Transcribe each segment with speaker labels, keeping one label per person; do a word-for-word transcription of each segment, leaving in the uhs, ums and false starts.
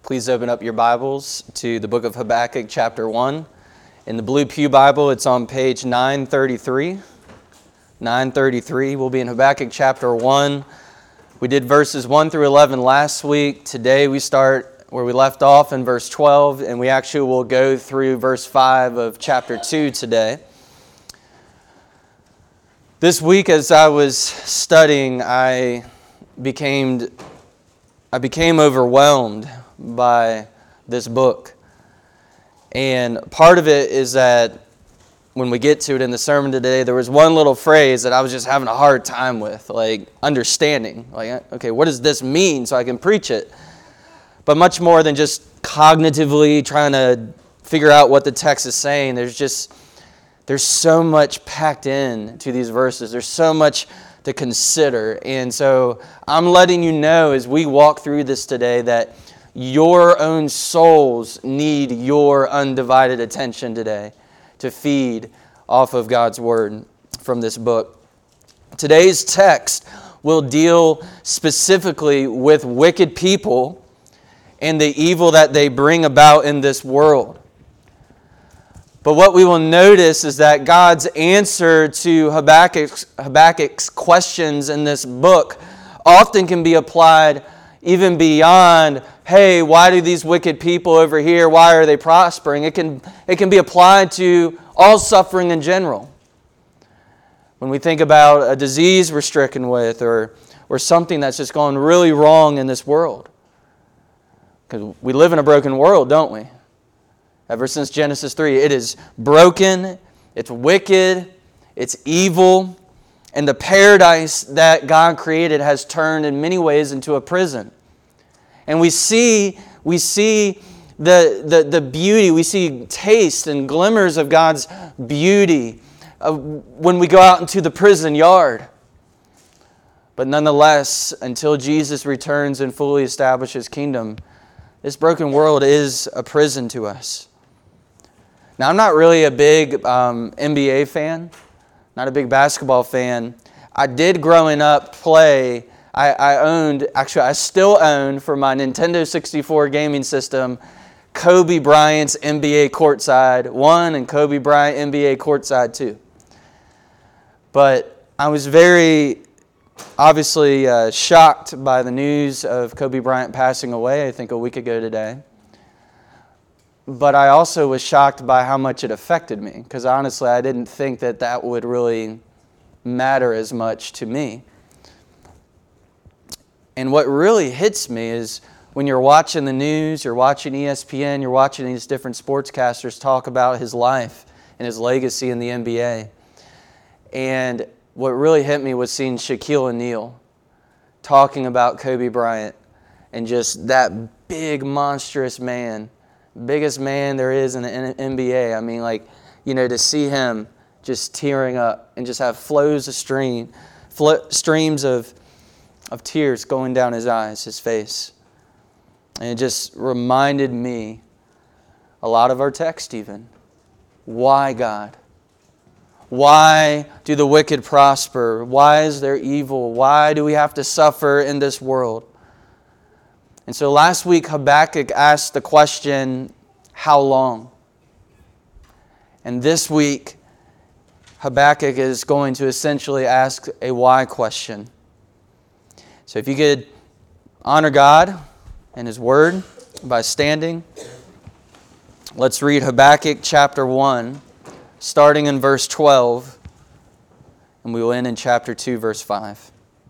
Speaker 1: Please open up your Bibles to the book of Habakkuk, chapter one. In the Blue Pew Bible, it's on page nine thirty-three. nine thirty-three. We'll be in Habakkuk, chapter one. We did verses one through eleven last week. Today we start where we left off in verse twelve, and we actually will go through verse five of chapter two today. This week, as I was studying, I became, I became overwhelmed by this book. And part of it is that when we get to it in the sermon today, there was one little phrase that I was just having a hard time with, like understanding. Like, okay, what does this mean so I can preach it? But much more than just cognitively trying to figure out what the text is saying, there's just, there's so much packed in to these verses. There's so much to consider. And so I'm letting you know as we walk through this today that your own souls need your undivided attention today to feed off of God's Word from this book. Today's text will deal specifically with wicked people and the evil that they bring about in this world. But what we will notice is that God's answer to Habakkuk's, Habakkuk's questions in this book often can be applied even beyond, hey, why do these wicked people over here, why are they prospering? It can, it can be applied to all suffering in general. When we think about a disease we're stricken with or, or something that's just gone really wrong in this world. Because we live in a broken world, don't we? Ever since Genesis three, it is broken, it's wicked, it's evil, and the paradise that God created has turned in many ways into a prison. And we see, we see the, the, the beauty, we see taste and glimmers of God's beauty uh, when we go out into the prison yard. But nonetheless, until Jesus returns and fully establishes His kingdom, this broken world is a prison to us. Now, I'm not really a big um, N B A fan, not a big basketball fan. I did growing up play, I, I owned, actually I still own for my Nintendo sixty-four gaming system, Kobe Bryant's N B A Courtside one and Kobe Bryant N B A Courtside two. But I was very obviously uh, shocked by the news of Kobe Bryant passing away, I think a week ago today. But I also was shocked by how much it affected me, because honestly I didn't think that that would really matter as much to me. And what really hits me is when you're watching the news, you're watching E S P N, you're watching these different sportscasters talk about his life and his legacy in the N B A. And what really hit me was seeing Shaquille O'Neal talking about Kobe Bryant and just that big, monstrous man, biggest man there is in the N B A. I mean, like, you know, to see him just tearing up and just have flows of stream, fl- streams of of tears going down his eyes, his face. And it just reminded me a lot of our text even. Why, God? Why do the wicked prosper? Why is there evil? Why do we have to suffer in this world? And so last week Habakkuk asked the question, how long? And this week Habakkuk is going to essentially ask a why question. So if you could honor God and His Word by standing, let's read Habakkuk chapter one, starting in verse twelve, and we will end in chapter two, verse five.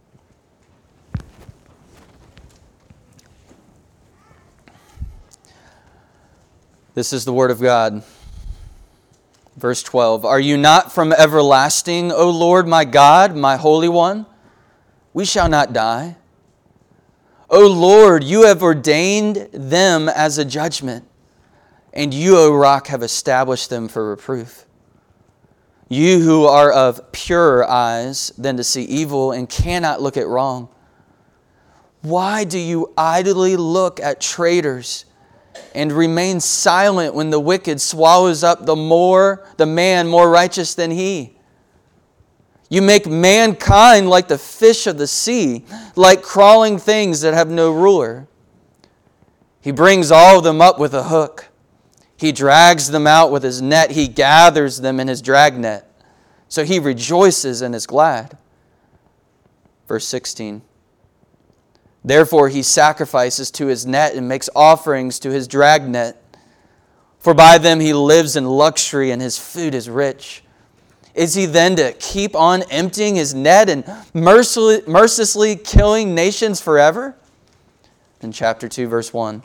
Speaker 1: This is the Word of God. Verse twelve, Are you not from everlasting, O Lord my God, my Holy One? We shall not die. O Lord, you have ordained them as a judgment, and you, O Rock, have established them for reproof. You who are of purer eyes than to see evil and cannot look at wrong. Why do you idly look at traitors and remain silent when the wicked swallows up the more the man more righteous than he? You make mankind like the fish of the sea, like crawling things that have no ruler. He brings all of them up with a hook. He drags them out with his net. He gathers them in his dragnet. So he rejoices and is glad. Verse sixteen. Therefore he sacrifices to his net and makes offerings to his dragnet. For by them he lives in luxury and his food is rich. Is he then to keep on emptying his net and mercilessly, mercilessly killing nations forever? In chapter two, verse one.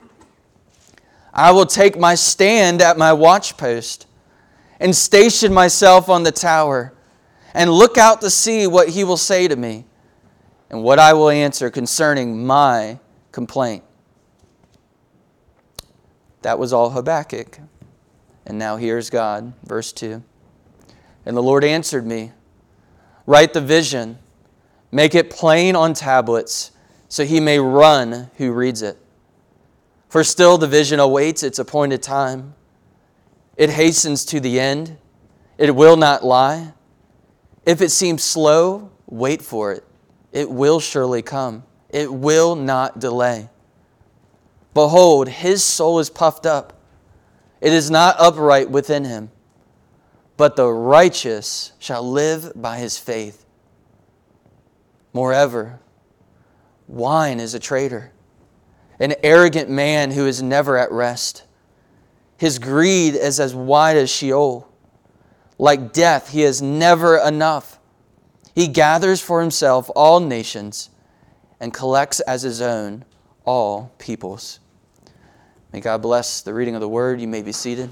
Speaker 1: I will take my stand at my watchpost and station myself on the tower and look out to see what he will say to me and what I will answer concerning my complaint. That was all Habakkuk. And now here's God, verse two. And the Lord answered me, write the vision, make it plain on tablets, so he may run who reads it. For still the vision awaits its appointed time. It hastens to the end. It will not lie. If it seems slow, wait for it. It will surely come. It will not delay. Behold, his soul is puffed up. It is not upright within him. But the righteous shall live by his faith. Moreover, wine is a traitor, an arrogant man who is never at rest. His greed is as wide as Sheol. Like death, he is never enough. He gathers for himself all nations and collects as his own all peoples. May God bless the reading of the word. You may be seated.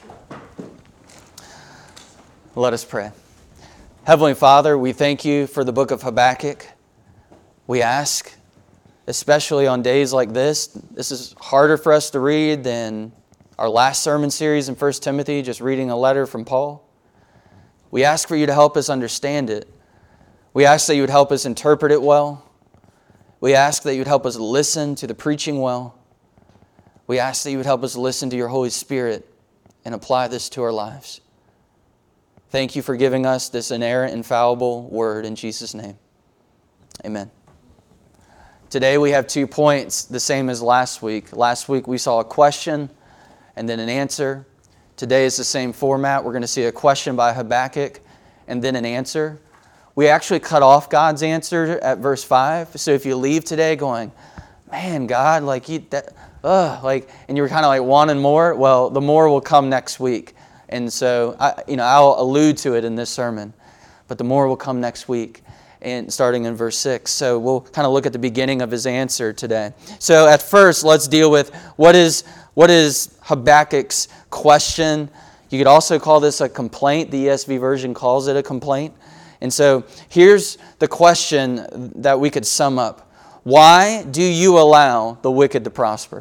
Speaker 1: Let us pray. Heavenly Father, we thank you for the book of Habakkuk. We ask, especially on days like this, this is harder for us to read than our last sermon series in First Timothy, just reading a letter from Paul. We ask for you to help us understand it. We ask that you would help us interpret it well. We ask that you would help us listen to the preaching well. We ask that you would help us listen to your Holy Spirit and apply this to our lives. Thank you for giving us this inerrant, infallible word in Jesus' name. Amen. Today we have two points, the same as last week. Last week we saw a question and then an answer. Today is the same format. We're going to see a question by Habakkuk and then an answer. We actually cut off God's answer at verse five. So if you leave today going, man, God, like you, that, ugh, like, and you're kind of like wanting more, well, the more will come next week. And so, I, you know, I'll allude to it in this sermon, but the more will come next week, and starting in verse six. So we'll kind of look at the beginning of his answer today. So at first, let's deal with what is what is Habakkuk's question. You could also call this a complaint. The E S V version calls it a complaint. And so here's the question that we could sum up. Why do you allow the wicked to prosper?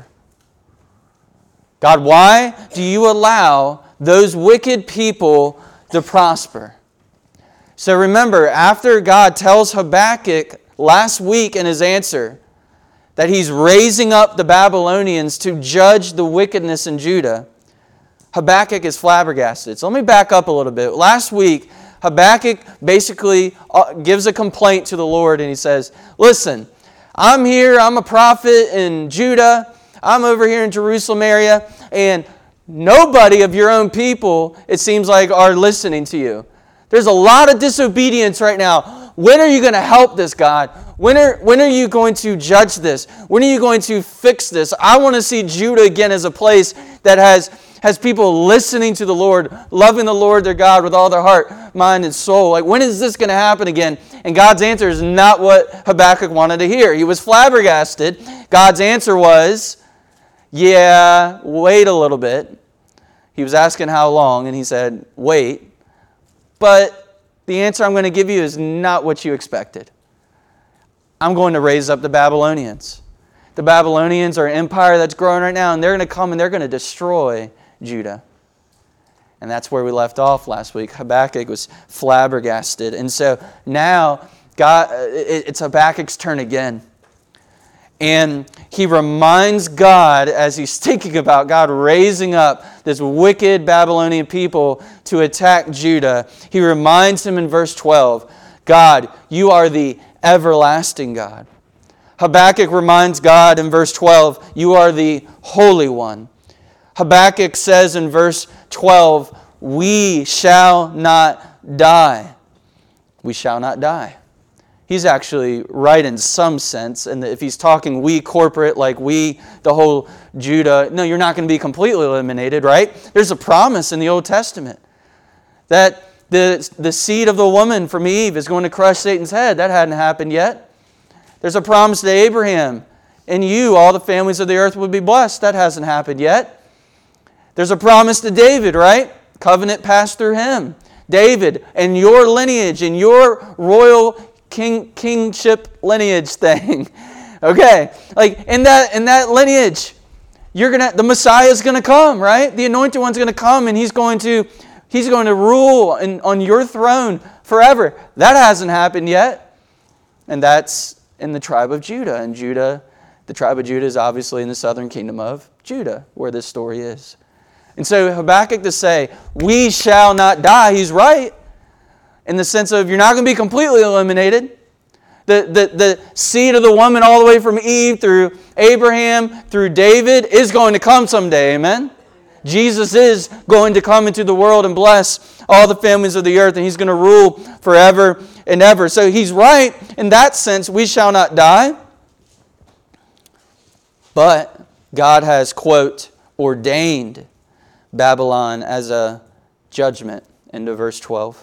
Speaker 1: God, why do you allow those wicked people to prosper? So remember, after God tells Habakkuk last week in his answer that he's raising up the Babylonians to judge the wickedness in Judah, Habakkuk is flabbergasted. So let me back up a little bit. Last week, Habakkuk basically gives a complaint to the Lord and he says, listen, I'm here, I'm a prophet in Judah, I'm over here in Jerusalem area, and nobody of your own people, it seems like, are listening to you. There's a lot of disobedience right now. When are you going to help this, God? When are, when are you going to judge this? When are you going to fix this? I want to see Judah again as a place that has, has people listening to the Lord, loving the Lord their God with all their heart, mind, and soul. Like, when is this going to happen again? And God's answer is not what Habakkuk wanted to hear. He was flabbergasted. God's answer was, yeah, wait a little bit. He was asking how long, and he said, wait. But the answer I'm going to give you is not what you expected. I'm going to raise up the Babylonians. The Babylonians are an empire that's growing right now, and they're going to come and they're going to destroy Judah. And that's where we left off last week. Habakkuk was flabbergasted. And so now God, it's Habakkuk's turn again. And he reminds God, as he's thinking about God raising up this wicked Babylonian people to attack Judah, he reminds him in verse twelve, God, you are the everlasting God. Habakkuk reminds God in verse twelve, you are the Holy One. Habakkuk says in verse twelve, we shall not die. We shall not die. He's actually right in some sense. And if he's talking we corporate, like we, the whole Judah, no, you're not going to be completely eliminated, right? There's a promise in the Old Testament that the, the seed of the woman from Eve is going to crush Satan's head. That hadn't happened yet. There's a promise to Abraham. In you, all the families of the earth will be blessed. That hasn't happened yet. There's a promise to David, right? Covenant passed through him. David, and your lineage, and your royal king kingship lineage thing. Okay, like in that in that lineage, you're gonna the Messiah is gonna come, right? The Anointed One's gonna come, and he's going to he's going to rule in, on your throne forever. That hasn't happened yet, and that's in the tribe of Judah. And Judah, the tribe of Judah, is obviously in the southern kingdom of Judah, where this story is. And so Habakkuk to say, we shall not die, he's right. In the sense of you're not going to be completely eliminated. The, the, the seed of the woman all the way from Eve through Abraham, through David, is going to come someday. Amen? Jesus is going to come into the world and bless all the families of the earth, and he's going to rule forever and ever. So he's right in that sense, we shall not die. But God has, quote, ordained Babylon as a judgment, into verse twelve.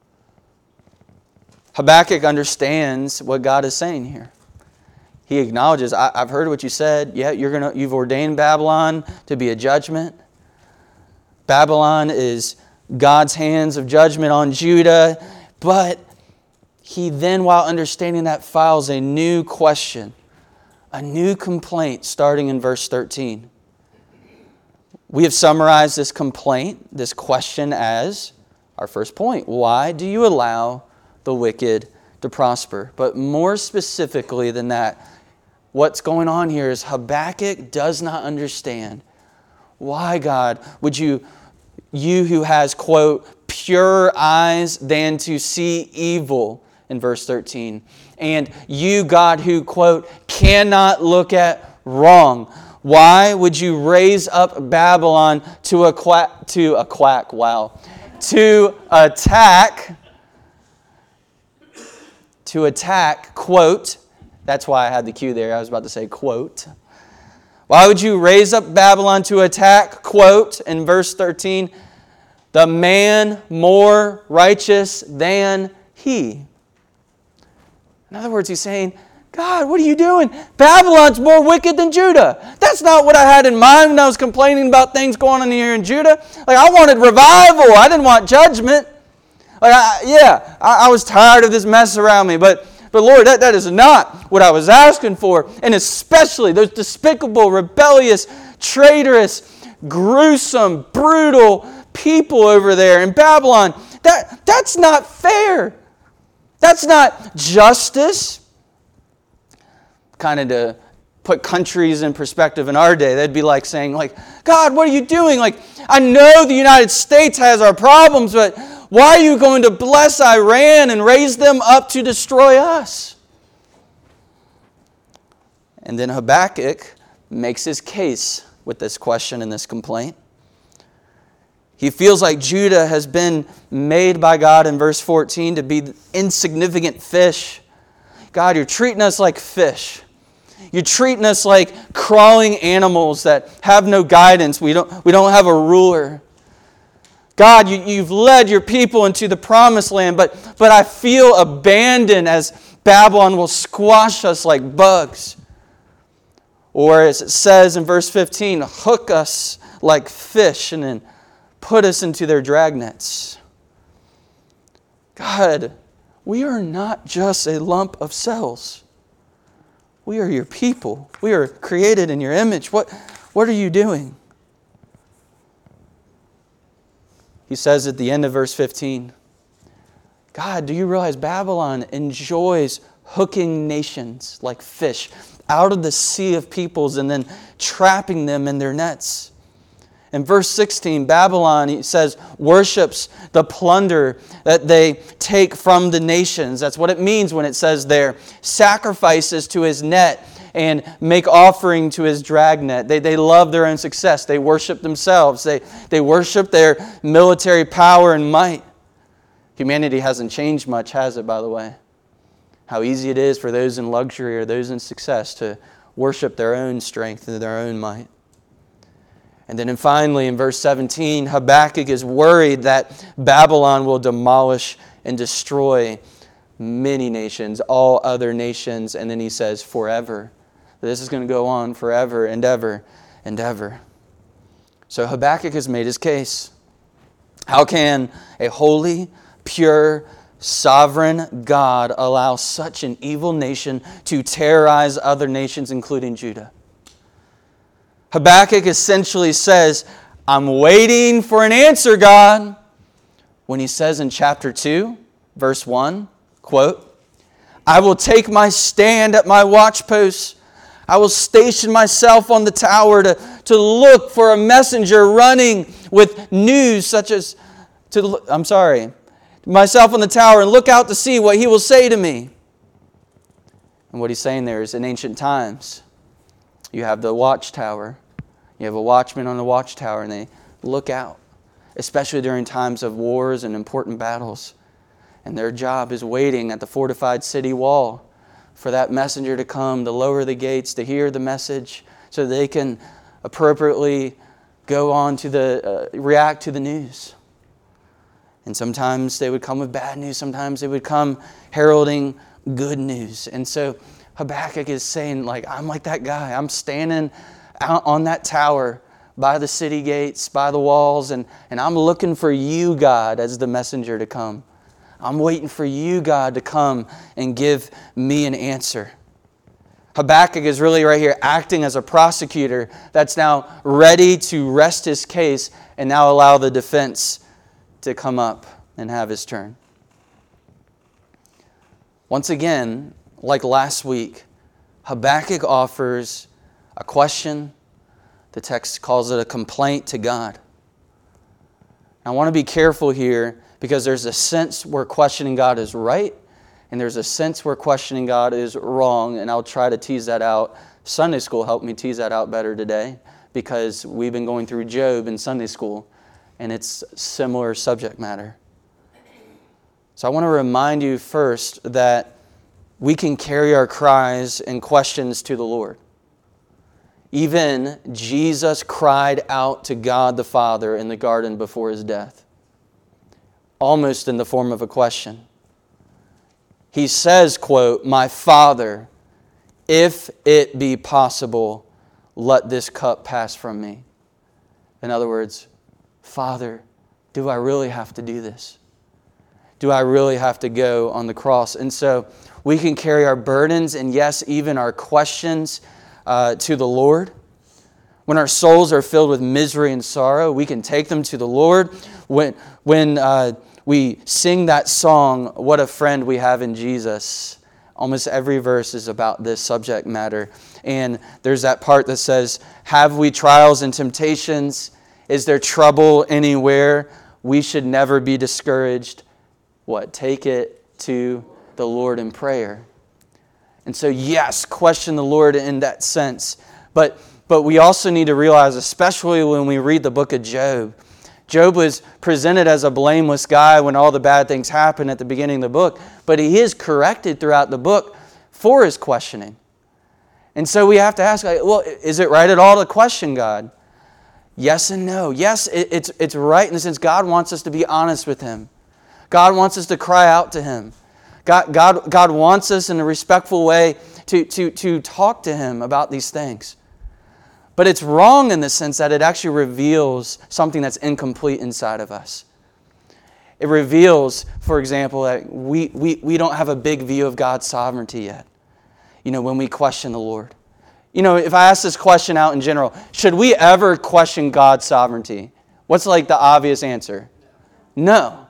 Speaker 1: Habakkuk understands what God is saying here. He acknowledges, I, I've heard what you said. Yeah, you're gonna, you've ordained Babylon to be a judgment. Babylon is God's hands of judgment on Judah. But he then, while understanding that, files a new question, a new complaint, starting in verse thirteen. We have summarized this complaint, this question, as our first point. Why do you allow the wicked to prosper? But more specifically than that, what's going on here is Habakkuk does not understand why, God, would you, you who has, quote, purer eyes than to see evil, in verse thirteen, and you, God, who, quote, cannot look at wrong. Why would you raise up Babylon to a quack, to a quack, wow, to attack, to attack, quote, that's why I had the cue there, I was about to say quote. Why would you raise up Babylon to attack, quote, in verse thirteen, the man more righteous than he? In other words, he's saying, God, what are you doing? Babylon's more wicked than Judah. That's not what I had in mind when I was complaining about things going on here in Judah. Like, I wanted revival. I didn't want judgment. Like, I, yeah, I, I was tired of this mess around me. But, but Lord, that, that is not what I was asking for. And especially those despicable, rebellious, traitorous, gruesome, brutal people over there in Babylon. That, that's not fair. That's not justice. Kind of to put countries in perspective in our day, that'd be like saying, like, God, what are you doing? Like, I know the United States has our problems, but why are you going to bless Iran and raise them up to destroy us? And then Habakkuk makes his case with this question and this complaint. He feels like Judah has been made by God in verse fourteen to be insignificant fish. God, you're treating us like fish. You're treating us like crawling animals that have no guidance. We don't, we don't have a ruler. God, you, you've led your people into the promised land, but, but I feel abandoned as Babylon will squash us like bugs. Or as it says in verse fifteen, hook us like fish and then put us into their dragnets. God, we are not just a lump of cells. We are your people. We are created in your image. What, what are you doing? He says at the end of verse fifteen, God, do you realize Babylon enjoys hooking nations like fish out of the sea of peoples and then trapping them in their nets? In verse sixteen, Babylon, he says, worships the plunder that they take from the nations. That's what it means when it says there, sacrifices to his net and make offering to his dragnet. They, they love their own success. They worship themselves. They, they worship their military power and might. Humanity hasn't changed much, has it, by the way? How easy it is for those in luxury or those in success to worship their own strength and their own might. And then finally, in verse seventeen, Habakkuk is worried that Babylon will demolish and destroy many nations, all other nations. And then he says, forever. This is going to go on forever and ever and ever. So Habakkuk has made his case. How can a holy, pure, sovereign God allow such an evil nation to terrorize other nations, including Judah? Habakkuk essentially says, I'm waiting for an answer, God. When he says in chapter two, verse one, quote, I will take my stand at my watchposts. I will station myself on the tower to, to look for a messenger running with news such as, to I'm sorry, myself on the tower and look out to see what he will say to me. And what he's saying there is in ancient times, you have the watchtower. You have a watchman on the watchtower and they look out, especially during times of wars and important battles. And their job is waiting at the fortified city wall for that messenger to come, to lower the gates, to hear the message so they can appropriately go on to the, uh, react to the news. And sometimes they would come with bad news. Sometimes they would come heralding good news. And so Habakkuk is saying, like, I'm like that guy. I'm standing out on that tower by the city gates, by the walls, and, and I'm looking for you, God, as the messenger to come. I'm waiting for you, God, to come and give me an answer. Habakkuk is really right here acting as a prosecutor that's now ready to rest his case and now allow the defense to come up and have his turn. Once again, like last week, Habakkuk offers a question. The text calls it a complaint to God. I want to be careful here because there's a sense where questioning God is right and there's a sense where questioning God is wrong, and I'll try to tease that out. Sunday school helped me tease that out better today because we've been going through Job in Sunday school and it's similar subject matter. So I want to remind you first that we can carry our cries and questions to the Lord. Even Jesus cried out to God the Father in the garden before his death, almost in the form of a question. He says, quote, my Father, if it be possible, let this cup pass from me. In other words, Father, do I really have to do this? Do I really have to go on the cross? And so we can carry our burdens and yes, even our questions Uh, to the Lord. When our souls are filled with misery and sorrow, we can take them to the Lord. When, when uh, we sing that song, What a Friend We Have in Jesus, almost every verse is about this subject matter. And there's that part that says, have we trials and temptations? Is there trouble anywhere? We should never be discouraged. What? Take it to the Lord in prayer. And so, yes, question the Lord in that sense. But, but we also need to realize, especially when we read the book of Job, Job was presented as a blameless guy when all the bad things happened at the beginning of the book. But he is corrected throughout the book for his questioning. And so we have to ask, well, is it right at all to question God? Yes and no. Yes, it, it's, it's right in the sense God wants us to be honest with Him. God wants us to cry out to Him. God, God, God wants us in a respectful way to, to, to talk to Him about these things. But it's wrong in the sense that it actually reveals something that's incomplete inside of us. It reveals, for example, that we, we, we don't have a big view of God's sovereignty yet. You know, when we question the Lord. You know, if I ask this question out in general, should we ever question God's sovereignty? What's like the obvious answer? No.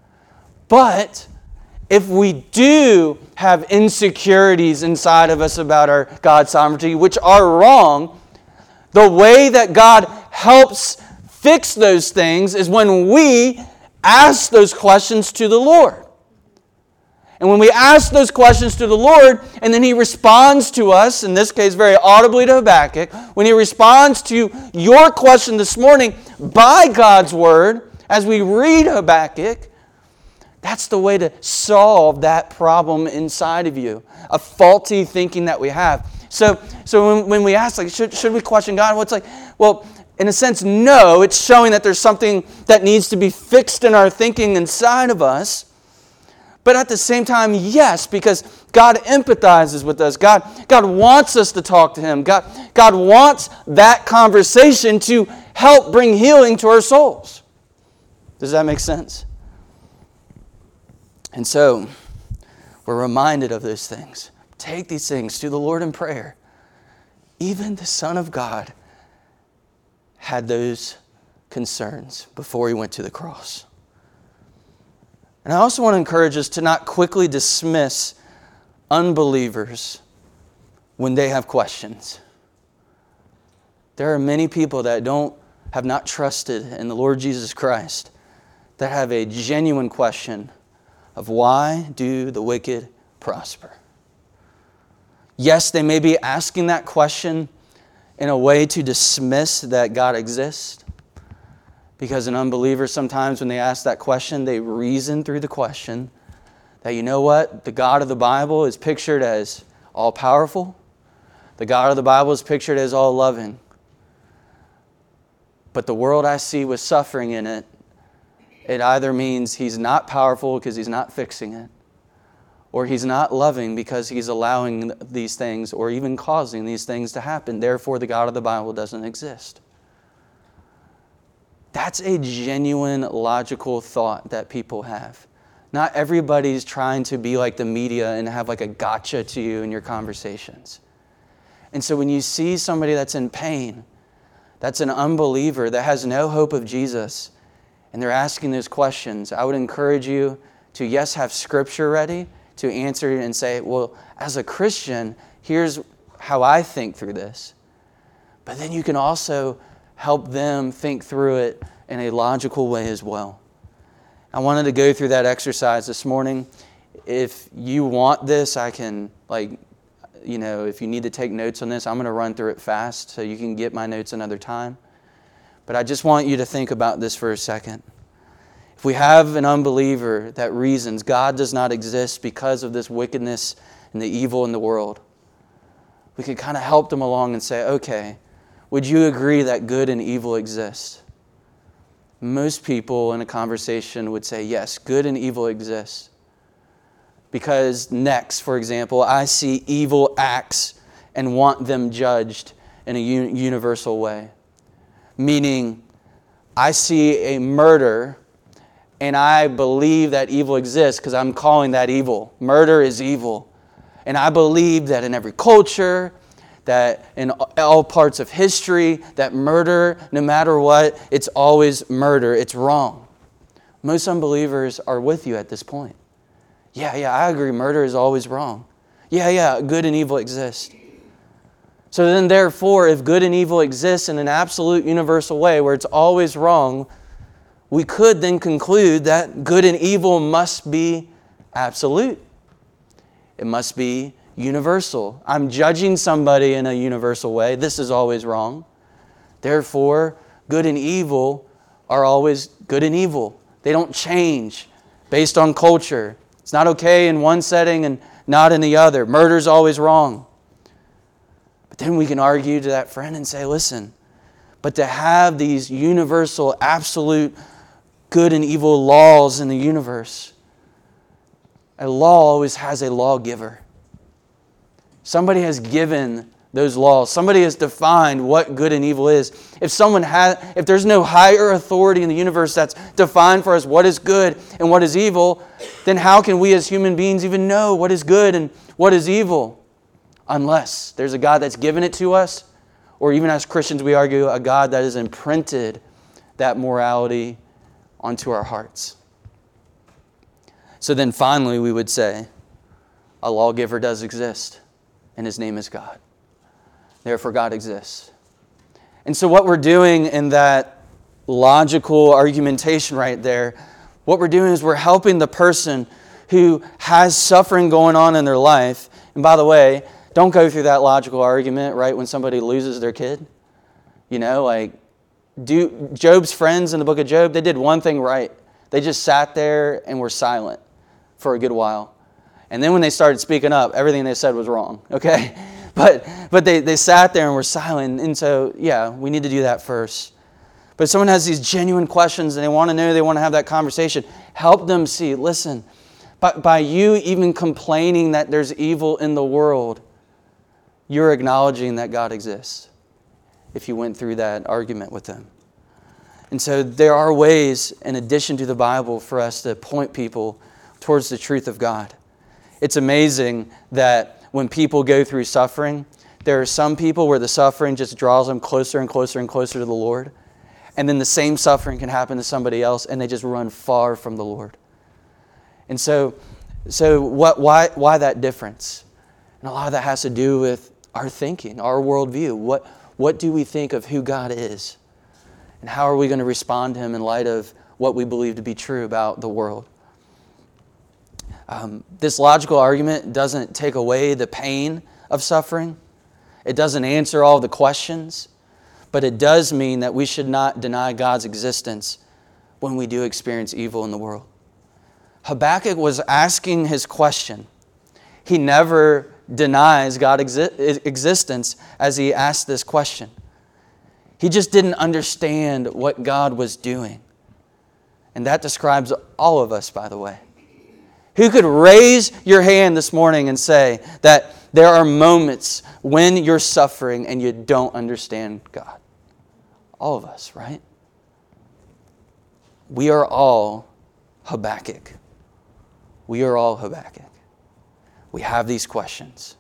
Speaker 1: But if we do have insecurities inside of us about our God's sovereignty, which are wrong, the way that God helps fix those things is when we ask those questions to the Lord. And when we ask those questions to the Lord, and then He responds to us, in this case very audibly to Habakkuk, when He responds to your question this morning by God's Word, as we read Habakkuk, that's the way to solve that problem inside of you, a faulty thinking that we have. So, so when, when we ask, like, should, should we question God? Well, it's like, well, in a sense, no. It's showing that there's something that needs to be fixed in our thinking inside of us. But at the same time, yes, because God empathizes with us. God, God wants us to talk to Him. God, God wants that conversation to help bring healing to our souls. Does that make sense? And so, we're reminded of those things. Take these things to the Lord in prayer. Even the Son of God had those concerns before He went to the cross. And I also want to encourage us to not quickly dismiss unbelievers when they have questions. There are many people that don't have not trusted in the Lord Jesus Christ that have a genuine question of why do the wicked prosper? Yes, they may be asking that question in a way to dismiss that God exists. Because an unbeliever, sometimes when they ask that question, they reason through the question that, you know what, the God of the Bible is pictured as all-powerful. The God of the Bible is pictured as all-loving. But the world I see with suffering in it, it either means He's not powerful because He's not fixing it, or He's not loving because He's allowing these things or even causing these things to happen. Therefore, the God of the Bible doesn't exist. That's a genuine, logical thought that people have. Not everybody's trying to be like the media and have like a gotcha to you in your conversations. And so when you see somebody that's in pain, that's an unbeliever, that has no hope of Jesus, and they're asking those questions, I would encourage you to, yes, have Scripture ready to answer and say, well, as a Christian, here's how I think through this. But then you can also help them think through it in a logical way as well. I wanted to go through that exercise this morning. If you want this, I can, like, you know, if you need to take notes on this, I'm going to run through it fast so you can get my notes another time. But I just want you to think about this for a second. If we have an unbeliever that reasons God does not exist because of this wickedness and the evil in the world, we can kind of help them along and say, okay, would you agree that good and evil exist? Most people in a conversation would say, yes, good and evil exist. Because next, for example, I see evil acts and want them judged in a un- universal way. Meaning, I see a murder and I believe that evil exists because I'm calling that evil. Murder is evil. And I believe that in every culture, that in all parts of history, that murder, no matter what, it's always murder. It's wrong. Most unbelievers are with you at this point. Yeah, yeah, I agree. Murder is always wrong. Yeah, yeah, good and evil exist. So then, therefore, if good and evil exists in an absolute universal way where it's always wrong, we could then conclude that good and evil must be absolute. It must be universal. I'm judging somebody in a universal way. This is always wrong. Therefore, good and evil are always good and evil. They don't change based on culture. It's not okay in one setting and not in the other. Murder's always wrong. But then we can argue to that friend and say, listen, but to have these universal, absolute good and evil laws in the universe, a law always has a lawgiver. Somebody has given those laws. Somebody has defined what good and evil is. If someone has, if there's no higher authority in the universe that's defined for us what is good and what is evil, then how can we as human beings even know what is good and what is evil? Unless there's a God that's given it to us, or even as Christians we argue, a God that has imprinted that morality onto our hearts. So then finally we would say, a lawgiver does exist, and His name is God. Therefore God exists. And so what we're doing in that logical argumentation right there. What we're doing is we're helping the person who has suffering going on in their life. And by the way, don't go through that logical argument, right, when somebody loses their kid. You know, like, do Job's friends in the book of Job, they did one thing right. They just sat there and were silent for a good while. And then when they started speaking up, everything they said was wrong, okay? But but they, they sat there and were silent. And so, yeah, we need to do that first. But if someone has these genuine questions and they want to know, they want to have that conversation, help them see, listen, by, by you even complaining that there's evil in the world, you're acknowledging that God exists if you went through that argument with them. And so there are ways, in addition to the Bible, for us to point people towards the truth of God. It's amazing that when people go through suffering, there are some people where the suffering just draws them closer and closer and closer to the Lord. And then the same suffering can happen to somebody else and they just run far from the Lord. And so, so what? Why, why that difference? And a lot of that has to do with our thinking, our worldview. What, what do we think of who God is? And how are we going to respond to Him in light of what we believe to be true about the world? Um, this logical argument doesn't take away the pain of suffering. It doesn't answer all the questions. But it does mean that we should not deny God's existence when we do experience evil in the world. Habakkuk was asking his question. He never denies God's exi- existence as he asked this question. He just didn't understand what God was doing. And that describes all of us, by the way. Who could raise your hand this morning and say that there are moments when you're suffering and you don't understand God? All of us, right? We are all Habakkuk. We are all Habakkuk. We have these questions.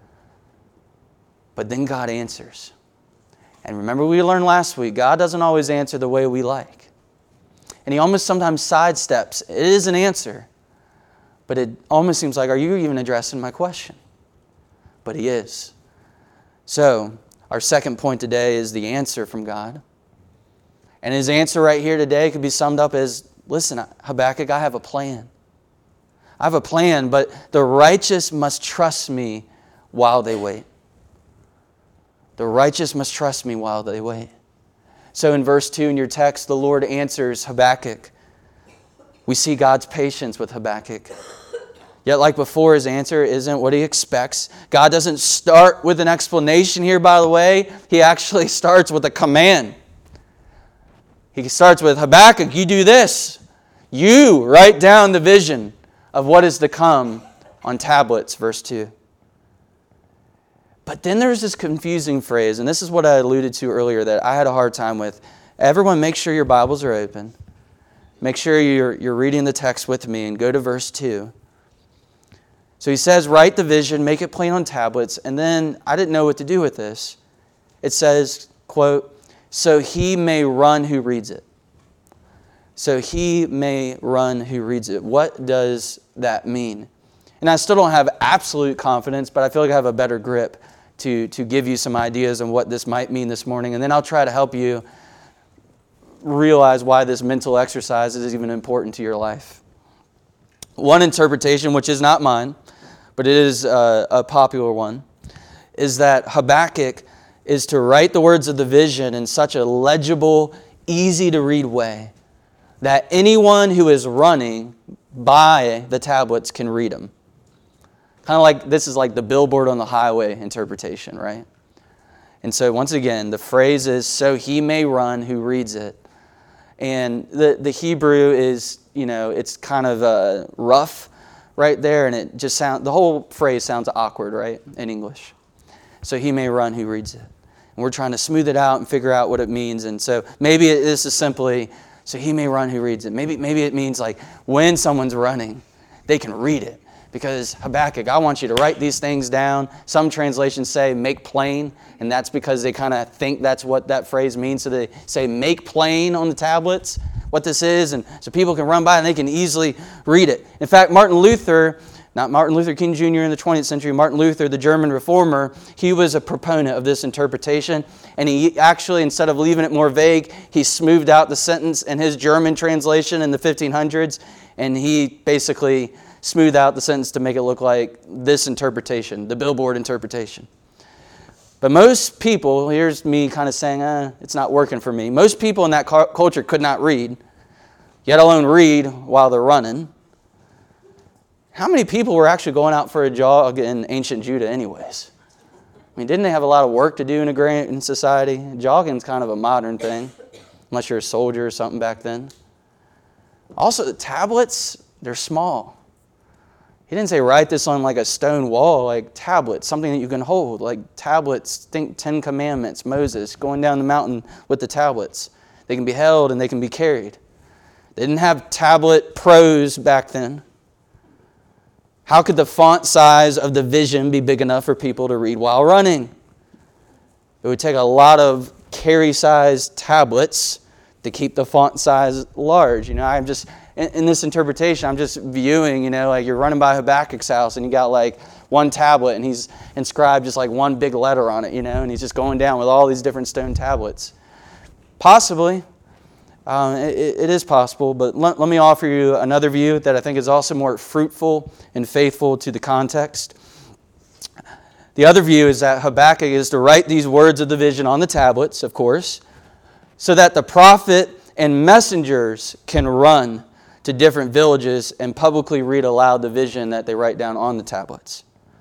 Speaker 1: But then God answers. And remember we learned last week, God doesn't always answer the way we like. And He almost sometimes sidesteps. It is an answer. But it almost seems like, are you even addressing my question? But He is. So, our second point today is the answer from God. And His answer right here today could be summed up as, listen, Habakkuk, I have a plan. I have a plan, but the righteous must trust me while they wait. The righteous must trust me while they wait. So in verse two in your text, the Lord answers Habakkuk. We see God's patience with Habakkuk. Yet like before, his answer isn't what he expects. God doesn't start with an explanation here, by the way. He actually starts with a command. He starts with, Habakkuk, you do this. You write down the vision of what is to come on tablets, verse two. But then there's this confusing phrase, and this is what I alluded to earlier that I had a hard time with. Everyone, make sure your Bibles are open. Make sure you're, you're reading the text with me and go to verse two. So he says, write the vision, make it plain on tablets, and then I didn't know what to do with this. It says, quote, so he may run who reads it. So he may run who reads it. What does that mean? And I still don't have absolute confidence, but I feel like I have a better grip to, to give you some ideas on what this might mean this morning. And then I'll try to help you realize why this mental exercise is even important to your life. One interpretation, which is not mine, but it is a, a popular one, is that Habakkuk is to write the words of the vision in such a legible, easy-to-read way that anyone who is running by the tablets can read them. Kind of like, this is like the billboard on the highway interpretation, right? And so once again, the phrase is, so he may run who reads it. And the, the Hebrew is, you know, it's kind of uh, rough right there, and it just sounds, the whole phrase sounds awkward, right, in English. So he may run who reads it. And we're trying to smooth it out and figure out what it means. And so maybe it, this is simply, so he may run who reads it. Maybe, maybe it means like when someone's running, they can read it. Because Habakkuk, I want you to write these things down. Some translations say make plain, and that's because they kind of think that's what that phrase means. So they say make plain on the tablets what this is, and so people can run by and they can easily read it. In fact, Martin Luther, Not Martin Luther King Junior in the twentieth century, Martin Luther, the German reformer. He was a proponent of this interpretation. And he actually, instead of leaving it more vague, he smoothed out the sentence in his German translation in the fifteen hundreds. And he basically smoothed out the sentence to make it look like this interpretation, the billboard interpretation. But most people, here's me kind of saying, eh, it's not working for me. Most people in that culture could not read, yet alone read while they're running. How many people were actually going out for a jog in ancient Judah anyways? I mean, didn't they have a lot of work to do in agrarian society? Jogging's kind of a modern thing, unless you're a soldier or something back then. Also, the tablets, they're small. He didn't say write this on like a stone wall, like tablets, something that you can hold, like tablets, think Ten Commandments, Moses, going down the mountain with the tablets. They can be held and they can be carried. They didn't have tablet pros back then. How could the font size of the vision be big enough for people to read while running? It would take a lot of carry-sized tablets to keep the font size large. You know, I'm just, in, in this interpretation, I'm just viewing, you know, like you're running by Habakkuk's house and you got like one tablet and he's inscribed just like one big letter on it, you know, and he's just going down with all these different stone tablets. Possibly. Um, it, it is possible, but let, let me offer you another view that I think is also more fruitful and faithful to the context. The other view is that Habakkuk is to write these words of the vision on the tablets, of course, so that the prophet and messengers can run to different villages and publicly read aloud the vision that they write down on the tablets.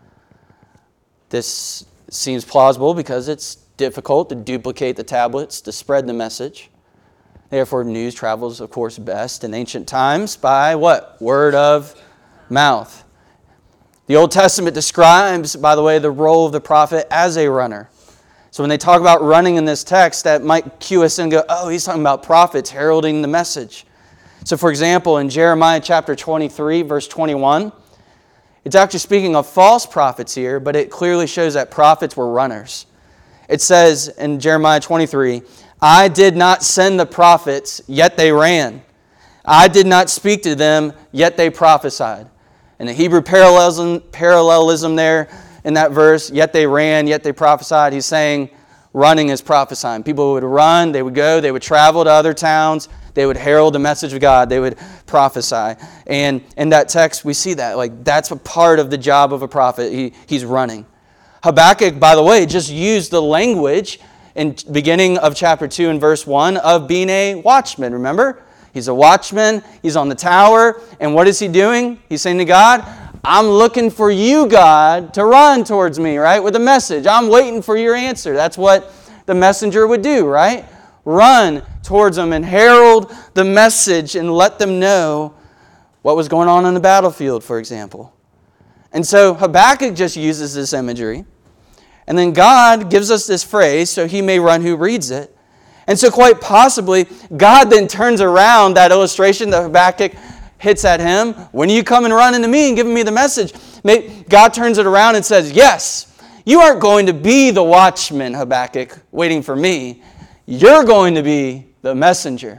Speaker 1: This seems plausible because it's difficult to duplicate the tablets to spread the message. Therefore, news travels, of course, best in ancient times by what? Word of mouth. The Old Testament describes, by the way, the role of the prophet as a runner. So when they talk about running in this text, that might cue us in and go, oh, he's talking about prophets heralding the message. So, for example, in Jeremiah chapter twenty-three, verse twenty-one, it's actually speaking of false prophets here, but it clearly shows that prophets were runners. It says in Jeremiah twenty-three, I did not send the prophets, yet they ran. I did not speak to them, yet they prophesied. And the Hebrew parallelism, parallelism there in that verse, yet they ran, yet they prophesied, he's saying running is prophesying. People would run, they would go, they would travel to other towns, they would herald the message of God, they would prophesy. And in that text, we see that. Like, that's a part of the job of a prophet. He, he's running. Habakkuk, by the way, just used the language in beginning of chapter two and verse one of being a watchman, remember? He's a watchman, he's on the tower, and what is he doing? He's saying to God, I'm looking for you, God, to run towards me, right? With a message. I'm waiting for your answer. That's what the messenger would do, right? Run towards them and herald the message and let them know what was going on on the battlefield, for example. And so Habakkuk just uses this imagery. And then God gives us this phrase, so he may run who reads it. And so quite possibly, God then turns around that illustration that Habakkuk hits at him. When you come and run into me and giving me the message, God turns it around and says, yes, you aren't going to be the watchman, Habakkuk, waiting for me. You're going to be the messenger.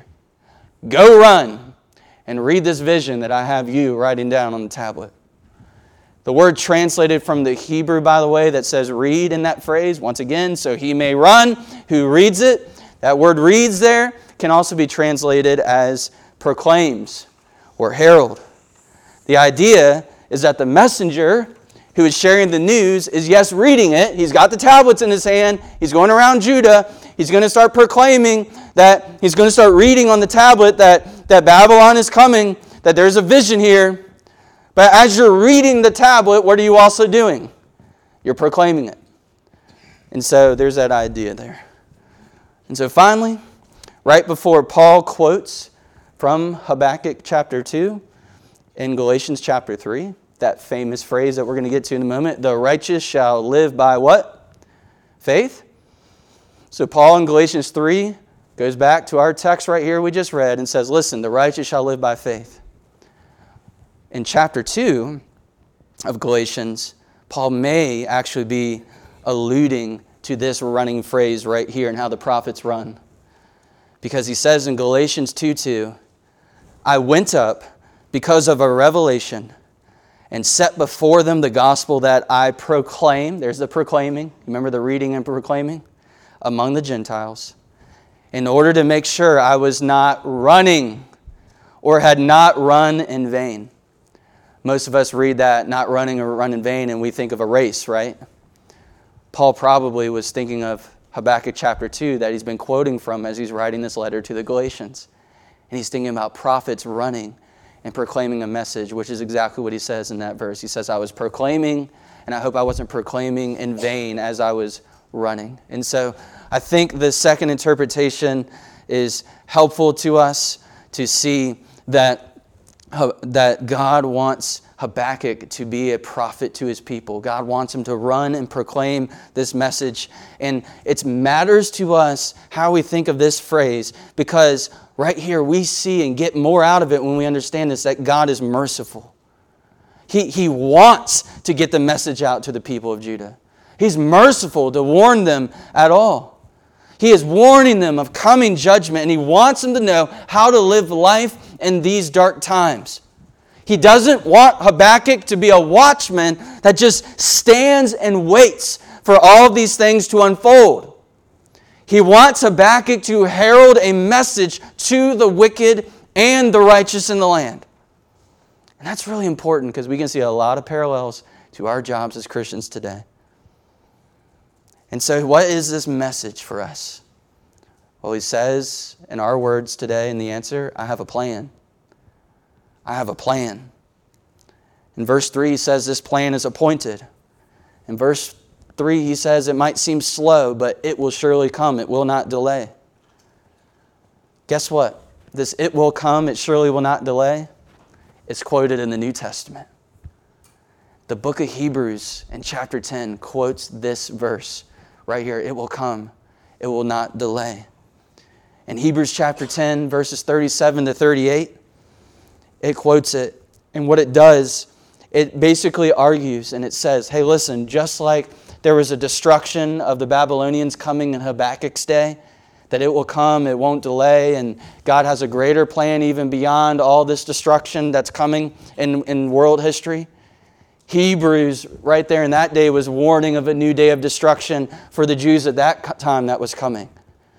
Speaker 1: Go run and read this vision that I have you writing down on the tablet. The word translated from the Hebrew, by the way, that says read in that phrase, once again, so he may run who reads it. That word reads there can also be translated as proclaims or herald. The idea is that the messenger who is sharing the news is, yes, reading it. He's got the tablets in his hand. He's going around Judah. He's going to start proclaiming that he's going to start reading on the tablet that, that Babylon is coming, that there's a vision here. But as you're reading the tablet, what are you also doing? You're proclaiming it. And so there's that idea there. And so finally, right before Paul quotes from Habakkuk chapter two in Galatians chapter three, that famous phrase that we're going to get to in a moment, the righteous shall live by what? Faith. So Paul in Galatians three goes back to our text right here we just read and says, listen, the righteous shall live by faith. In chapter two of Galatians, Paul may actually be alluding to this running phrase right here and how the prophets run. Because he says in Galatians two two, I went up because of a revelation, and set before them the gospel that I proclaim. There's the proclaiming. Remember the reading and proclaiming? Among the Gentiles. In order to make sure I was not running or had not run in vain. Most of us read that, not running or run in vain, and we think of a race, right? Paul probably was thinking of Habakkuk chapter two that he's been quoting from as he's writing this letter to the Galatians. And he's thinking about prophets running and proclaiming a message, which is exactly what he says in that verse. He says, I was proclaiming, and I hope I wasn't proclaiming in vain as I was running. And so I think the second interpretation is helpful to us to see that, uh, that God wants Habakkuk to be a prophet to his people. God wants him to run and proclaim this message. And it matters to us how we think of this phrase, because right here we see and get more out of it when we understand this, that God is merciful. He, he wants to get the message out to the people of Judah. He's merciful to warn them at all. He is warning them of coming judgment, and he wants them to know how to live life in these dark times. He doesn't want Habakkuk to be a watchman that just stands and waits for all of these things to unfold. He wants Habakkuk to herald a message to the wicked and the righteous in the land. And that's really important because we can see a lot of parallels to our jobs as Christians today. And so what is this message for us? Well, he says in our words today in the answer, I have a plan. I have a plan. In verse three, he says this plan is appointed. In verse three, he says it might seem slow, but it will surely come. It will not delay. Guess what? This it will come, it surely will not delay. It's quoted in the New Testament. The book of Hebrews in chapter ten quotes this verse right here. It will come. It will not delay. In Hebrews chapter ten, verses thirty-seven to thirty-eight, it quotes it. And what it does, it basically argues and it says, hey, listen, just like there was a destruction of the Babylonians coming in Habakkuk's day, that it will come, it won't delay, and God has a greater plan even beyond all this destruction that's coming in, in world history. Hebrews, right there in that day, was warning of a new day of destruction for the Jews at that time that was coming.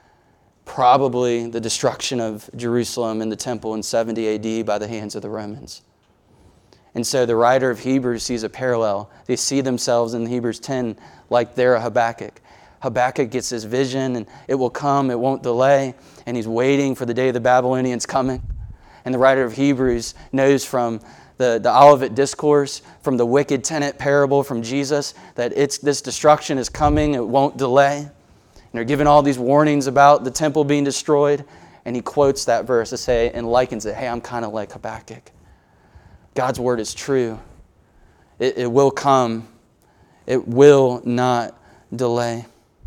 Speaker 1: Probably the destruction of Jerusalem and the temple in seventy A D by the hands of the Romans. And so the writer of Hebrews sees a parallel. They see themselves in Hebrews ten like they're a Habakkuk. Habakkuk gets his vision, and it will come, it won't delay, and he's waiting for the day of the Babylonians coming. And the writer of Hebrews knows from the, the Olivet Discourse, from the wicked tenant parable from Jesus, that it's this destruction is coming, it won't delay. And they're given all these warnings about the temple being destroyed, and he quotes that verse to say, and likens it, hey, I'm kind of like Habakkuk. God's word is true. It, it will come. It will not delay.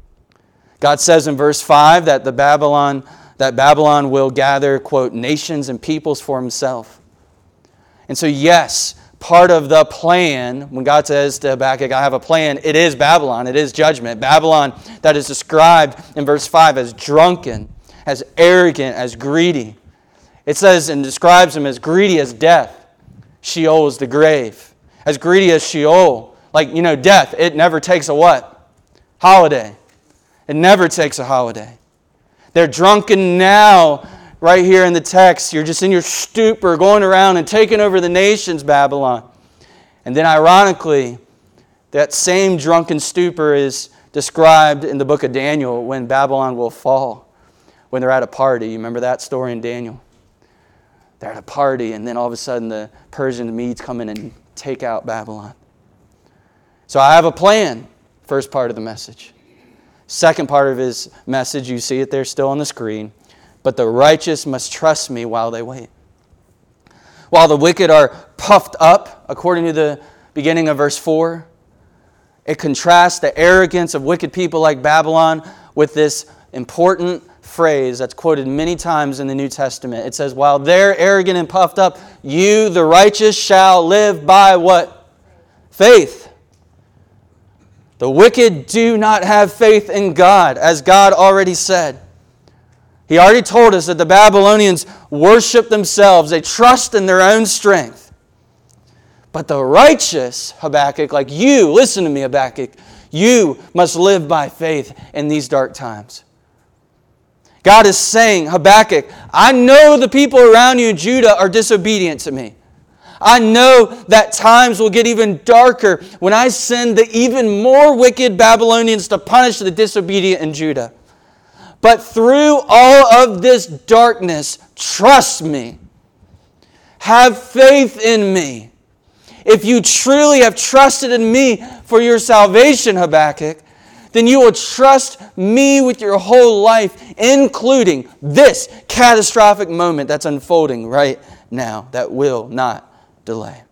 Speaker 1: God says in verse five that the Babylon, that Babylon will gather, quote, nations and peoples for himself. And so, yes, part of the plan, when God says to Habakkuk, I have a plan, it is Babylon, it is judgment. Babylon that is described in verse five as drunken, as arrogant, as greedy. It says and describes him as greedy as death. Sheol is the grave. As greedy as Sheol. Like, you know, death, it never takes a what? Holiday. It never takes a holiday. They're drunken now, right here in the text. You're just in your stupor, going around and taking over the nations, Babylon. And then ironically, that same drunken stupor is described in the book of Daniel when Babylon will fall. When they're at a party. You remember that story in Daniel? They're at a party, and then all of a sudden the Persian Medes come in and take out Babylon. So I have a plan, first part of the message. Second part of his message, you see it there still on the screen. But the righteous must trust me while they wait. While the wicked are puffed up, according to the beginning of verse four, it contrasts the arrogance of wicked people like Babylon with this important phrase that's quoted many times in the New Testament. It says, while they're arrogant and puffed up, you, the righteous, shall live by what? Faith. The wicked do not have faith in God, as God already said. He already told us that the Babylonians worship themselves. They trust in their own strength. But the righteous, Habakkuk, like you, listen to me, Habakkuk, you must live by faith in these dark times. God is saying, Habakkuk, I know the people around you in Judah are disobedient to me. I know that times will get even darker when I send the even more wicked Babylonians to punish the disobedient in Judah. But through all of this darkness, trust me. Have faith in me. If you truly have trusted in me for your salvation, Habakkuk, then you will trust me with your whole life, including this catastrophic moment that's unfolding right now that will not delay.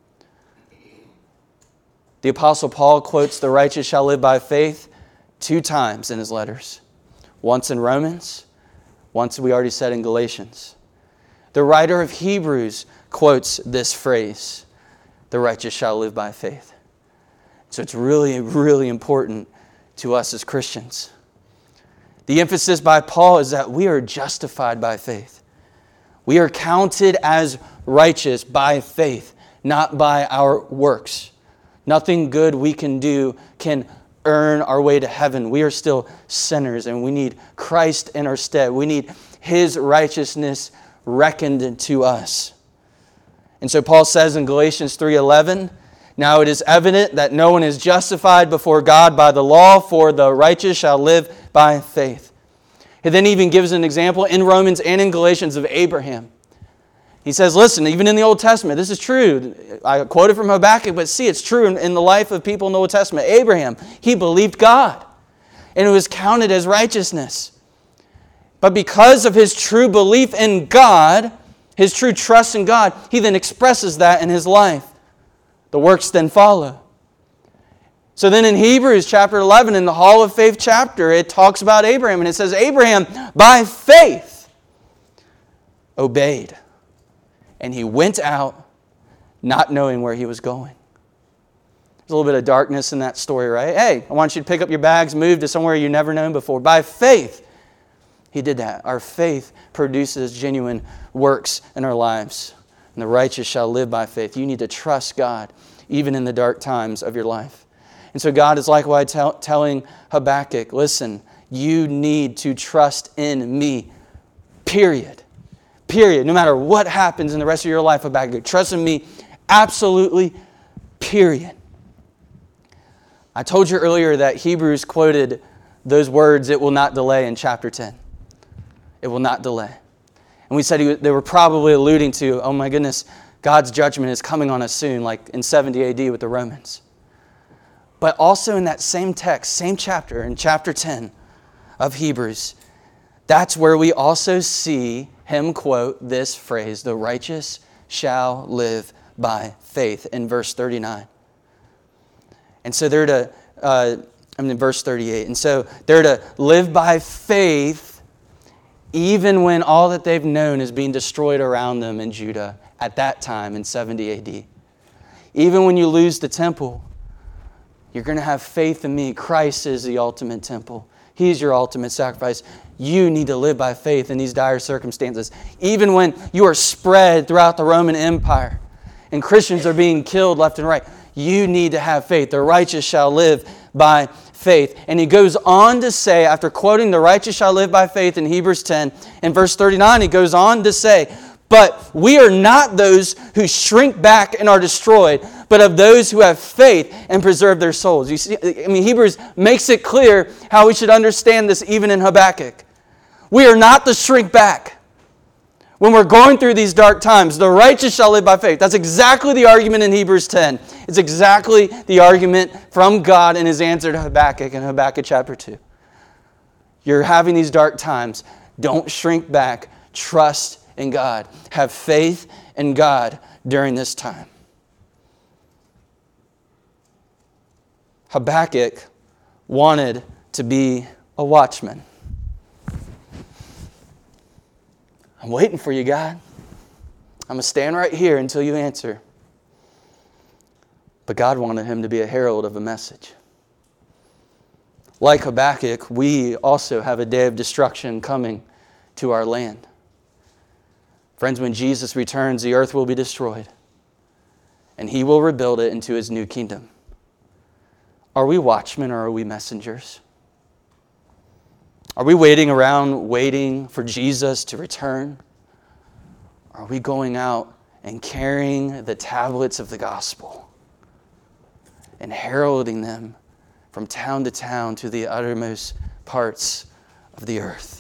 Speaker 1: The Apostle Paul quotes the righteous shall live by faith two times in his letters. Once in Romans, once we already said in Galatians. The writer of Hebrews quotes this phrase, the righteous shall live by faith. So it's really, really important to us as Christians. The emphasis by Paul is that we are justified by faith. We are counted as righteous by faith, not by our works. Nothing good we can do can earn our way to heaven. We are still sinners and we need Christ in our stead. We need His righteousness reckoned to us. And so Paul says in Galatians three eleven, now it is evident that no one is justified before God by the law, for the righteous shall live by faith. He then even gives an example in Romans and in Galatians of Abraham. He says, listen, even in the Old Testament, this is true. I quoted from Habakkuk, but see, it's true in, in the life of people in the Old Testament. Abraham, he believed God, and it was counted as righteousness. But because of his true belief in God, his true trust in God, he then expresses that in his life. The works then follow. So then in Hebrews chapter eleven, in the Hall of Faith chapter, it talks about Abraham, and it says, Abraham, by faith, obeyed. And he went out not knowing where he was going. There's a little bit of darkness in that story, right? Hey, I want you to pick up your bags, move to somewhere you've never known before. By faith, he did that. Our faith produces genuine works in our lives. And the righteous shall live by faith. You need to trust God, even in the dark times of your life. And so God is likewise tell, telling Habakkuk, listen, you need to trust in me, period. Period. No matter what happens in the rest of your life, Habakkuk, trust in me, absolutely, period. I told you earlier that Hebrews quoted those words, it will not delay, in chapter ten. It will not delay. And we said he, they were probably alluding to, oh my goodness, God's judgment is coming on us soon, like in seventy A D with the Romans. But also in that same text, same chapter, in chapter ten of Hebrews, that's where we also see him quote this phrase, the righteous shall live by faith, in verse thirty-nine. And so they're to, uh, I mean, verse thirty-eight. And so they're to live by faith even when all that they've known is being destroyed around them in Judah at that time in seventy A D. Even when you lose the temple, you're going to have faith in me. Christ is the ultimate temple. He's your ultimate sacrifice. You need to live by faith in these dire circumstances. Even when you are spread throughout the Roman Empire and Christians are being killed left and right, you need to have faith. The righteous shall live by faith. And he goes on to say, after quoting the righteous shall live by faith in Hebrews ten, in verse thirty-nine, he goes on to say, but we are not those who shrink back and are destroyed, but of those who have faith and preserve their souls. You see, I mean, Hebrews makes it clear how we should understand this even in Habakkuk. We are not to shrink back. When we're going through these dark times, the righteous shall live by faith. That's exactly the argument in Hebrews ten. It's exactly the argument from God in His answer to Habakkuk in Habakkuk chapter two. You're having these dark times. Don't shrink back. Trust in God. Have faith in God during this time. Habakkuk wanted to be a watchman. I'm waiting for you, God. I'm going to stand right here until you answer. But God wanted him to be a herald of a message. Like Habakkuk, we also have a day of destruction coming to our land. Friends, when Jesus returns, the earth will be destroyed. and he will rebuild it into his new kingdom. Are we watchmen or are we messengers? Are we waiting around, waiting for Jesus to return? Are we going out and carrying the tablets of the gospel and heralding them from town to town to the uttermost parts of the earth?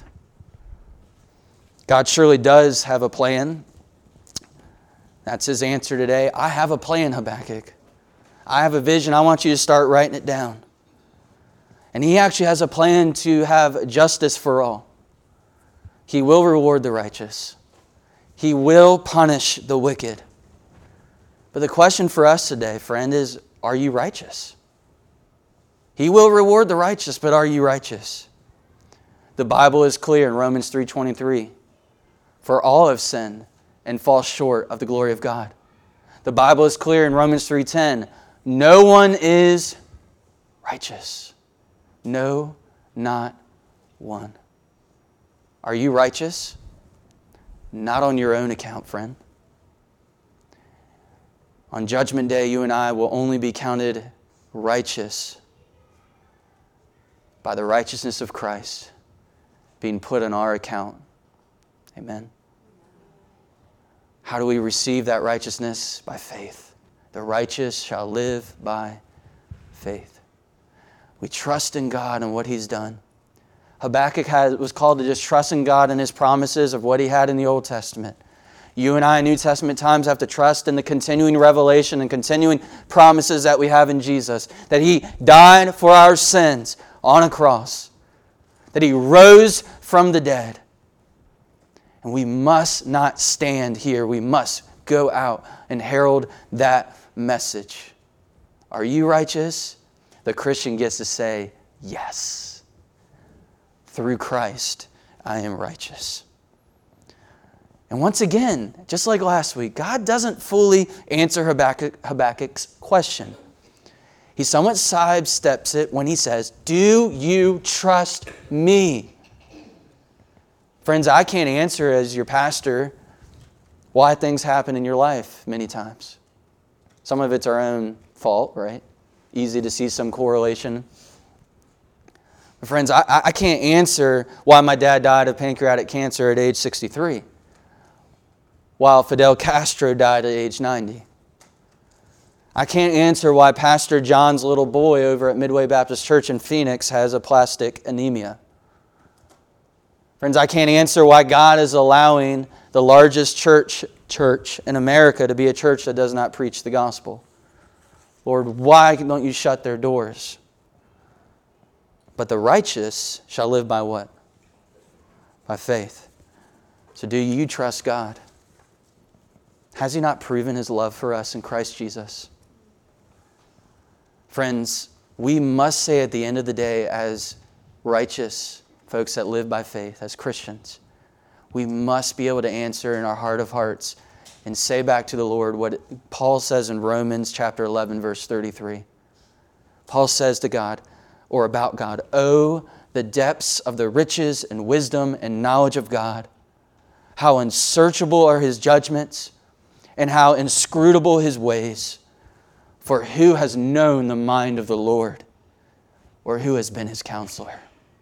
Speaker 1: God surely does have a plan. That's his answer today. I have a plan, Habakkuk. I have a vision. I want you to start writing it down. And he actually has a plan to have justice for all. He will reward the righteous. He will punish the wicked. But the question for us today, friend, is, are you righteous? He will reward the righteous, but are you righteous? The Bible is clear in Romans three twenty-three. For all have sinned and fall short of the glory of God. The Bible is clear in Romans three ten. No one is righteous. No, not one. Are you righteous? Not on your own account, friend. On Judgment Day, you and I will only be counted righteous by the righteousness of Christ being put on our account. Amen. How do we receive that righteousness? By faith. The righteous shall live by faith. We trust in God and what he's done. Habakkuk had, was called to just trust in God and his promises of what he had in the Old Testament. You and I in New Testament times have to trust in the continuing revelation and continuing promises that we have in Jesus. That he died for our sins on a cross. That he rose from the dead. And we must not stand here. We must go out and herald that message. Are you righteous? The Christian gets to say, yes. Through Christ, I am righteous. And once again, just like last week, God doesn't fully answer Habakkuk, Habakkuk's question. He somewhat sidesteps it when he says, do you trust me? Friends, I can't answer as your pastor why things happen in your life many times. Some of it's our own fault, right? Easy to see some correlation. But friends, I, I can't answer why my dad died of pancreatic cancer at age sixty-three, while Fidel Castro died at age ninety. I can't answer why Pastor John's little boy over at Midway Baptist Church in Phoenix has aplastic anemia. Friends, I can't answer why God is allowing the largest church church in America to be a church that does not preach the gospel. Lord, why don't you shut their doors? But the righteous shall live by what? By faith. So do you trust God? Has he not proven his love for us in Christ Jesus? Friends, we must say at the end of the day, as righteous folks that live by faith, as Christians, we must be able to answer in our heart of hearts and say back to the Lord what Paul says in Romans chapter eleven, verse thirty-three. Paul says to God, or about God, "Oh, the depths of the riches and wisdom and knowledge of God! How unsearchable are his judgments, and how inscrutable his ways! For who has known the mind of the Lord, or who has been his counselor?"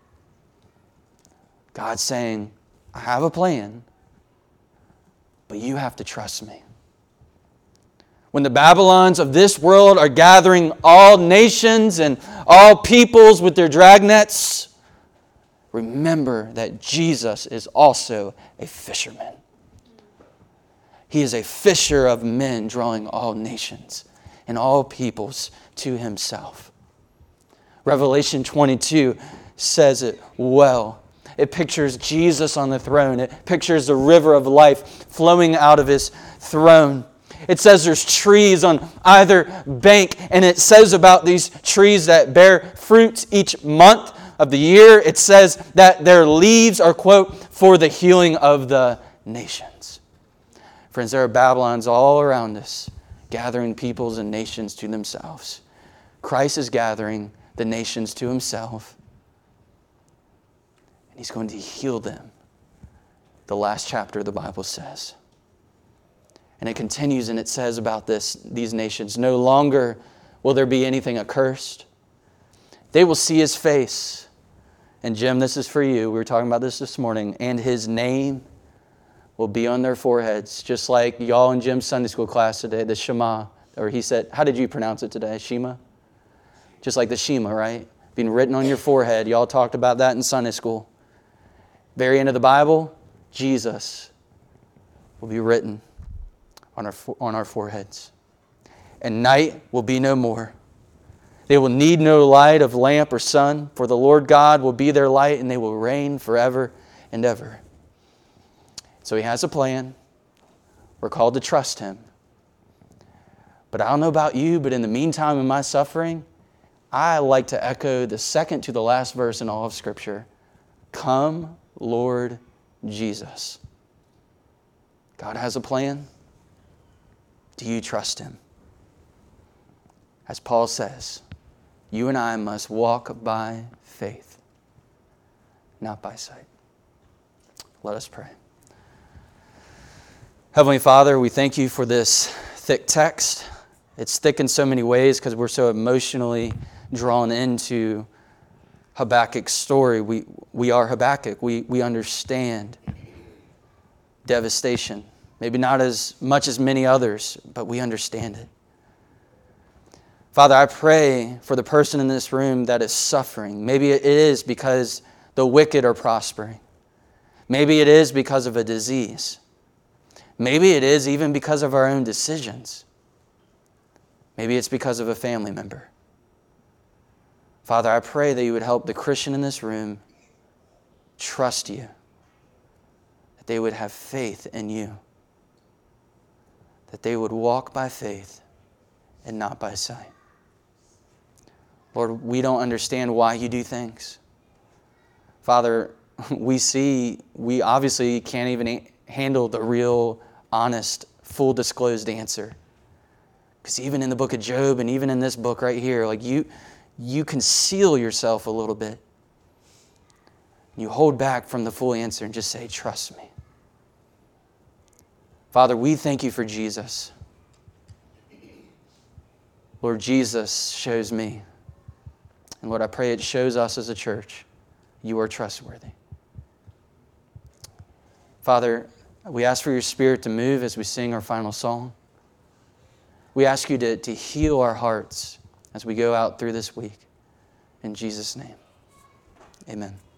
Speaker 1: God's saying, I have a plan, but you have to trust me. When the Babylons of this world are gathering all nations and all peoples with their dragnets, remember that Jesus is also a fisherman. He is a fisher of men, drawing all nations and all peoples to himself. Revelation twenty-two says it well. It pictures Jesus on the throne. It pictures the river of life flowing out of his throne. It says there's trees on either bank, and it says about these trees that bear fruit each month of the year. It says that their leaves are, quote, for the healing of the nations. Friends, there are Babylons all around us, gathering peoples and nations to themselves. Christ is gathering the nations to himself, and he's going to heal them. The last chapter of the Bible says. And it continues and it says about this, these nations, no longer will there be anything accursed. They will see His face. And Jim, this is for you. We were talking about this this morning. And His name will be on their foreheads, just like y'all in Jim's Sunday school class today, the Shema. Or he said, how did you pronounce it today? Shema? Just like the Shema, right? Being written on your forehead. Y'all talked about that in Sunday school. Very end of the Bible, Jesus will be written on our, on our foreheads. And night will be no more. They will need no light of lamp or sun, for the Lord God will be their light, and they will reign forever and ever. So He has a plan. We're called to trust Him. But I don't know about you, but in the meantime, in my suffering, I like to echo the second to the last verse in all of Scripture. Come, Lord Jesus. God has a plan. Do you trust Him? As Paul says, you and I must walk by faith, not by sight. Let us pray. Heavenly Father, we thank You for this thick text. It's thick in so many ways because we're so emotionally drawn into Habakkuk's story. We, we are Habakkuk. We, we understand devastation. Maybe not as much as many others, but we understand it. Father, I pray for the person in this room that is suffering. Maybe it is because the wicked are prospering. Maybe it is because of a disease. Maybe it is even because of our own decisions. Maybe it's because of a family member. Father, I pray that You would help the Christian in this room trust You, that they would have faith in You, that they would walk by faith and not by sight. Lord, we don't understand why You do things. Father, we see, we obviously can't even handle the real, honest, full disclosed answer. Because even in the book of Job and even in this book right here, like you, you conceal Yourself a little bit. You hold back from the full answer and just say, trust Me. Father, we thank You for Jesus. Lord, Jesus shows me. And Lord, I pray it shows us as a church You are trustworthy. Father, we ask for Your Spirit to move as we sing our final song. We ask You to, to heal our hearts as we go out through this week. In Jesus' name, amen.